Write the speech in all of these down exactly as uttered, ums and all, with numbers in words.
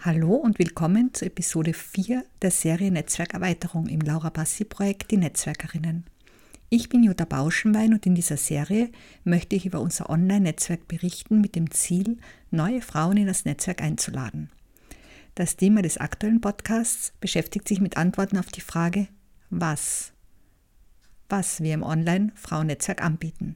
Hallo und willkommen zu Episode vier der Serie Netzwerkerweiterung im Laura Bassi-Projekt Die Netzwerkerinnen. Ich bin Jutta Bauschenwein und in dieser Serie möchte ich über unser Online-Netzwerk berichten mit dem Ziel, neue Frauen in das Netzwerk einzuladen. Das Thema des aktuellen Podcasts beschäftigt sich mit Antworten auf die Frage, was? Was wir im Online-Frauennetzwerk anbieten.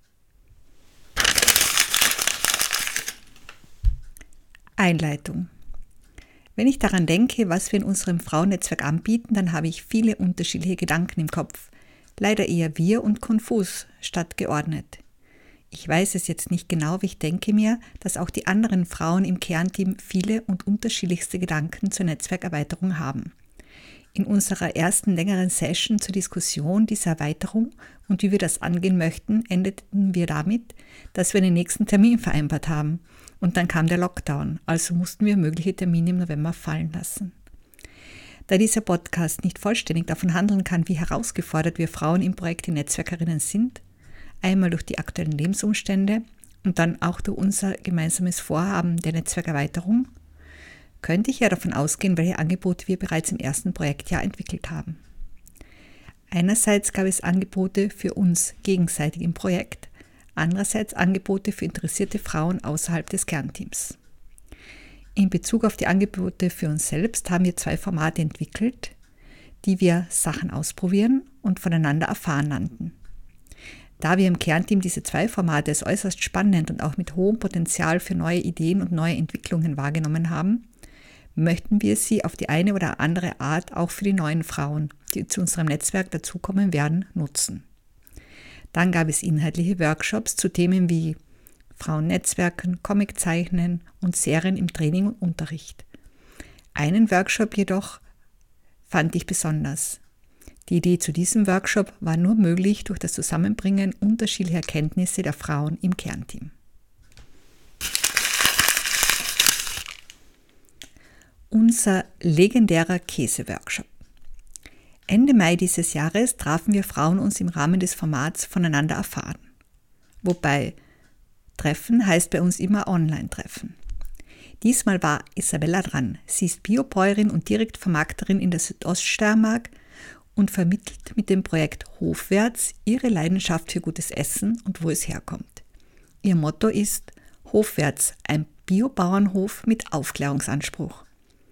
Einleitung. Wenn ich daran denke, was wir in unserem Frauennetzwerk anbieten, dann habe ich viele unterschiedliche Gedanken im Kopf. Leider eher wir und konfus statt geordnet. Ich weiß es jetzt nicht genau, aber ich denke mir, dass auch die anderen Frauen im Kernteam viele und unterschiedlichste Gedanken zur Netzwerkerweiterung haben. In unserer ersten längeren Session zur Diskussion dieser Erweiterung und wie wir das angehen möchten, endeten wir damit, dass wir den nächsten Termin vereinbart haben. Und dann kam der Lockdown, also mussten wir mögliche Termine im November fallen lassen. Da dieser Podcast nicht vollständig davon handeln kann, wie herausgefordert wir Frauen im Projekt die Netzwerkerinnen sind, einmal durch die aktuellen Lebensumstände und dann auch durch unser gemeinsames Vorhaben der Netzwerkerweiterung, könnte ich ja davon ausgehen, welche Angebote wir bereits im ersten Projektjahr entwickelt haben. Einerseits gab es Angebote für uns gegenseitig im Projekt, andererseits Angebote für interessierte Frauen außerhalb des Kernteams. In Bezug auf die Angebote für uns selbst haben wir zwei Formate entwickelt, die wir Sachen ausprobieren und voneinander erfahren nannten. Da wir im Kernteam diese zwei Formate als äußerst spannend und auch mit hohem Potenzial für neue Ideen und neue Entwicklungen wahrgenommen haben, möchten wir sie auf die eine oder andere Art auch für die neuen Frauen, die zu unserem Netzwerk dazukommen werden, nutzen. Dann gab es inhaltliche Workshops zu Themen wie Frauennetzwerken, Comiczeichnen und Serien im Training und Unterricht. Einen Workshop jedoch fand ich besonders. Die Idee zu diesem Workshop war nur möglich durch das Zusammenbringen unterschiedlicher Kenntnisse der Frauen im Kernteam. Unser legendärer Käse-Workshop. Ende Mai dieses Jahres trafen wir Frauen uns im Rahmen des Formats voneinander erfahren. Wobei Treffen heißt bei uns immer Online-Treffen. Diesmal war Isabella dran. Sie ist Biobäuerin und Direktvermarkterin in der Südoststeiermark und vermittelt mit dem Projekt Hofwärts ihre Leidenschaft für gutes Essen und wo es herkommt. Ihr Motto ist Hofwärts, ein Biobauernhof mit Aufklärungsanspruch.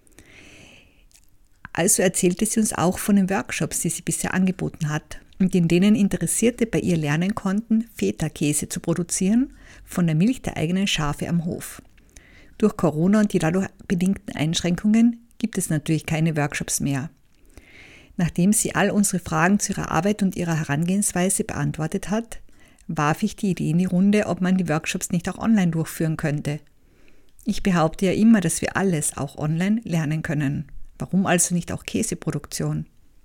Also erzählte sie uns auch von den Workshops, die sie bisher angeboten hat und in denen Interessierte bei ihr lernen konnten, Feta-Käse zu produzieren von der Milch der eigenen Schafe am Hof. Durch Corona und die dadurch bedingten Einschränkungen gibt es natürlich keine Workshops mehr. Nachdem sie all unsere Fragen zu ihrer Arbeit und ihrer Herangehensweise beantwortet hat, warf ich die Idee in die Runde, ob man die Workshops nicht auch online durchführen könnte. Ich behaupte ja immer, dass wir alles auch online lernen können. Warum also nicht auch Käseproduktion?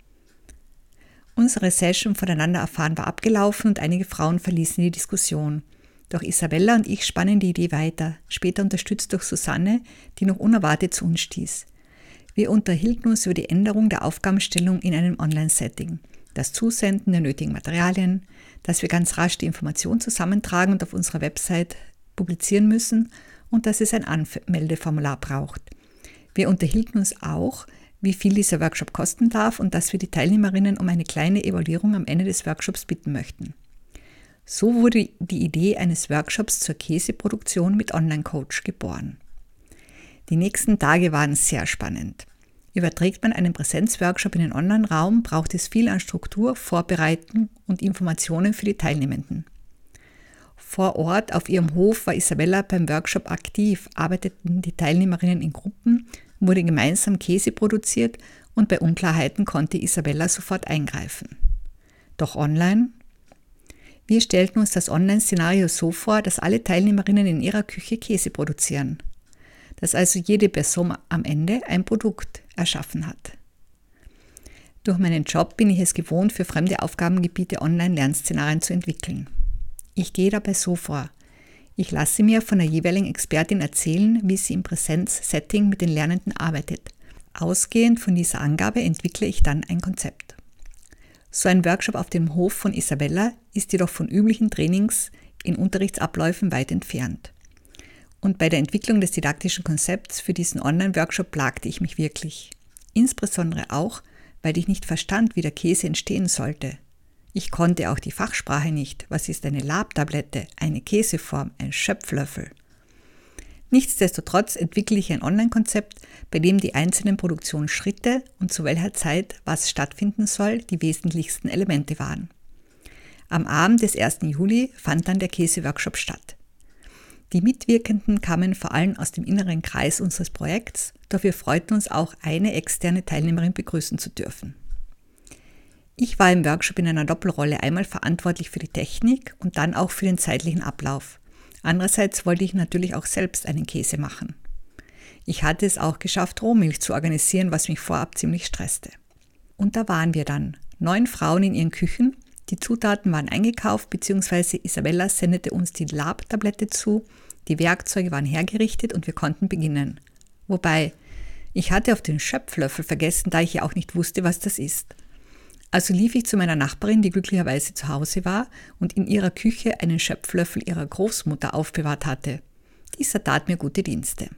Unsere Session voneinander erfahren war abgelaufen und einige Frauen verließen die Diskussion. Doch Isabella und ich spannen die Idee weiter, später unterstützt durch Susanne, die noch unerwartet zu uns stieß. Wir unterhielten uns über die Änderung der Aufgabenstellung in einem Online-Setting, das Zusenden der nötigen Materialien, dass wir ganz rasch die Information zusammentragen und auf unserer Website publizieren müssen und dass es ein Anmeldeformular braucht. Wir unterhielten uns auch, wie viel dieser Workshop kosten darf und dass wir die Teilnehmerinnen um eine kleine Evaluierung am Ende des Workshops bitten möchten. So wurde die Idee eines Workshops zur Käseproduktion mit Online-Coach geboren. Die nächsten Tage waren sehr spannend. Überträgt man einen Präsenzworkshop in den Online-Raum, braucht es viel an Struktur, Vorbereitung und Informationen für die Teilnehmenden. Vor Ort auf ihrem Hof war Isabella beim Workshop aktiv, arbeiteten die Teilnehmerinnen in Gruppen, wurde gemeinsam Käse produziert und bei Unklarheiten konnte Isabella sofort eingreifen. Doch online? Wir stellten uns das Online-Szenario so vor, dass alle Teilnehmerinnen in ihrer Küche Käse produzieren. Dass also jede Person am Ende ein Produkt erschaffen hat. Durch meinen Job bin ich es gewohnt, für fremde Aufgabengebiete Online-Lernszenarien zu entwickeln. Ich gehe dabei so vor. Ich lasse mir von der jeweiligen Expertin erzählen, wie sie im Präsenz-Setting mit den Lernenden arbeitet. Ausgehend von dieser Angabe entwickle ich dann ein Konzept. So ein Workshop auf dem Hof von Isabella ist jedoch von üblichen Trainings in Unterrichtsabläufen weit entfernt. Und bei der Entwicklung des didaktischen Konzepts für diesen Online-Workshop plagte ich mich wirklich. Insbesondere auch, weil ich nicht verstand, wie der Käse entstehen sollte. Ich konnte auch die Fachsprache nicht. Was ist eine Labtablette, eine Käseform, ein Schöpflöffel? Nichtsdestotrotz entwickle ich ein Online-Konzept, bei dem die einzelnen Produktionsschritte und zu welcher Zeit was stattfinden soll, die wesentlichsten Elemente waren. Am Abend des ersten Juli fand dann der Käse-Workshop statt. Die Mitwirkenden kamen vor allem aus dem inneren Kreis unseres Projekts, doch wir freuten uns auch, eine externe Teilnehmerin begrüßen zu dürfen. Ich war im Workshop in einer Doppelrolle, einmal verantwortlich für die Technik und dann auch für den zeitlichen Ablauf. Andererseits wollte ich natürlich auch selbst einen Käse machen. Ich hatte es auch geschafft, Rohmilch zu organisieren, was mich vorab ziemlich stresste. Und da waren wir dann, neun Frauen in ihren Küchen. Die Zutaten waren eingekauft, beziehungsweise Isabella sendete uns die Lab-Tablette zu, die Werkzeuge waren hergerichtet und wir konnten beginnen. Wobei, ich hatte auf den Schöpflöffel vergessen, da ich ja auch nicht wusste, was das ist. Also lief ich zu meiner Nachbarin, die glücklicherweise zu Hause war und in ihrer Küche einen Schöpflöffel ihrer Großmutter aufbewahrt hatte. Dieser tat mir gute Dienste.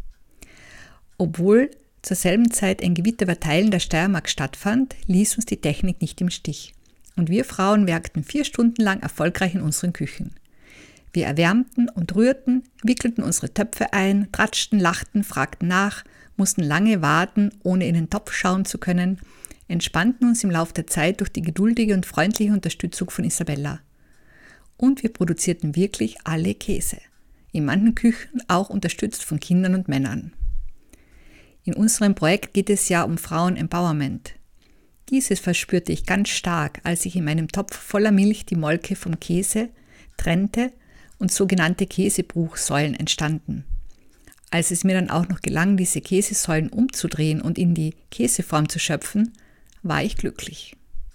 Obwohl zur selben Zeit ein Gewitter über Teilen der Steiermark stattfand, ließ uns die Technik nicht im Stich. Und wir Frauen werkten vier Stunden lang erfolgreich in unseren Küchen. Wir erwärmten und rührten, wickelten unsere Töpfe ein, tratschten, lachten, fragten nach, mussten lange warten, ohne in den Topf schauen zu können, entspannten uns im Laufe der Zeit durch die geduldige und freundliche Unterstützung von Isabella. Und wir produzierten wirklich alle Käse. In manchen Küchen auch unterstützt von Kindern und Männern. In unserem Projekt geht es ja um Frauen-Empowerment. Dieses verspürte ich ganz stark, als ich in meinem Topf voller Milch die Molke vom Käse trennte und sogenannte Käsebruchsäulen entstanden. Als es mir dann auch noch gelang, diese Käsesäulen umzudrehen und in die Käseform zu schöpfen, war ich glücklich.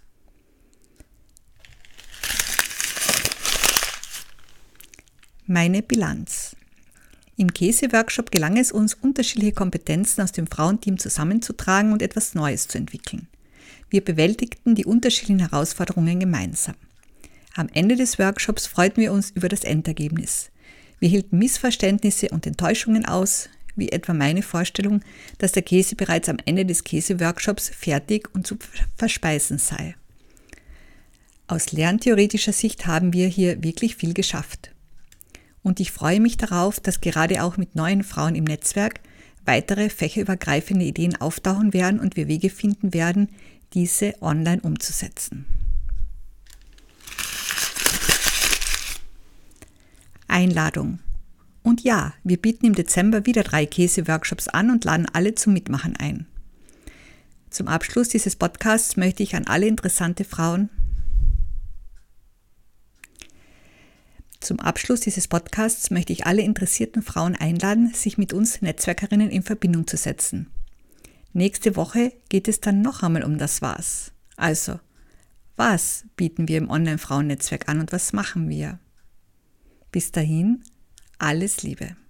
Meine Bilanz. Im Käse-Workshop gelang es uns, unterschiedliche Kompetenzen aus dem Frauenteam zusammenzutragen und etwas Neues zu entwickeln. Wir bewältigten die unterschiedlichen Herausforderungen gemeinsam. Am Ende des Workshops freuten wir uns über das Endergebnis. Wir hielten Missverständnisse und Enttäuschungen aus, wie etwa meine Vorstellung, dass der Käse bereits am Ende des Käse-Workshops fertig und zu verspeisen sei. Aus lerntheoretischer Sicht haben wir hier wirklich viel geschafft. Und ich freue mich darauf, dass gerade auch mit neuen Frauen im Netzwerk weitere fächerübergreifende Ideen auftauchen werden und wir Wege finden werden, diese online umzusetzen. Einladung. Und ja, wir bieten im Dezember wieder drei Käse-Workshops an und laden alle zum Mitmachen ein. Zum Abschluss dieses Podcasts möchte ich an alle interessante Frauen Zum Abschluss dieses Podcasts möchte ich alle interessierten Frauen einladen, sich mit uns Netzwerkerinnen in Verbindung zu setzen. Nächste Woche geht es dann noch einmal um das Was. Also, was bieten wir im Online-Frauen-Netzwerk an und was machen wir? Bis dahin, alles Liebe.